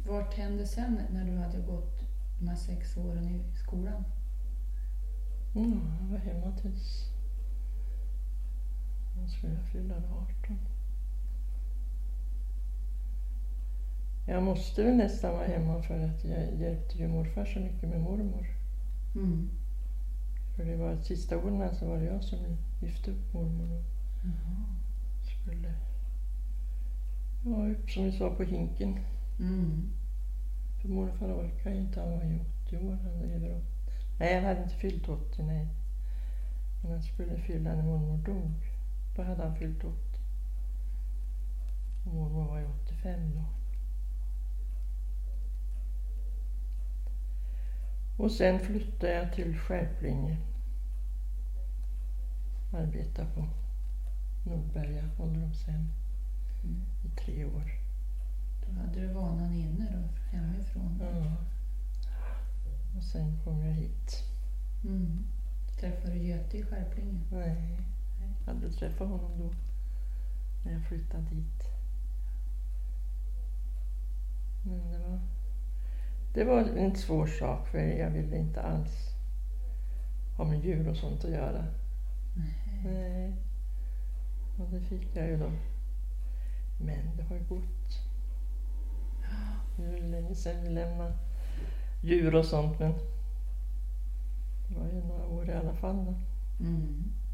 Vart hände sen när du hade gått de här 6 åren i skolan? Jag var hemma tills jag skulle fylla 18. Jag måste väl nästan vara hemma för att jag hjälpte ju morfar så mycket med mormor. Mm. För det var sista åren så var det jag som lyfte upp mormor och skulle upp som vi sa på hinken. Mm. För morfar orkade inte, han var ju 80 år. Han över 80. Nej, han hade inte fyllt 80, nej. Men han skulle fylla när mormor dog. Då hade han fyllt 80. Och mormor var ju 85 då. Och sen flyttade jag till Skärplinge. Arbetade på Nordberga ålderdomshem i 3 år. Då hade du vanan inne då, hemifrån. Ja. Och sen kom jag hit. Mm. Träffade du Göte i Skärplinge? Nej, jag hade träffat honom då. När jag flyttade dit. Men det var en svår sak, för jag ville inte alls ha med djur och sånt att göra. Nej. Och det fick jag ju då. Men det har ju gått. Nu är det länge sedan vi lämnade djur och sånt, men det var ju några år i alla fall då. Mm.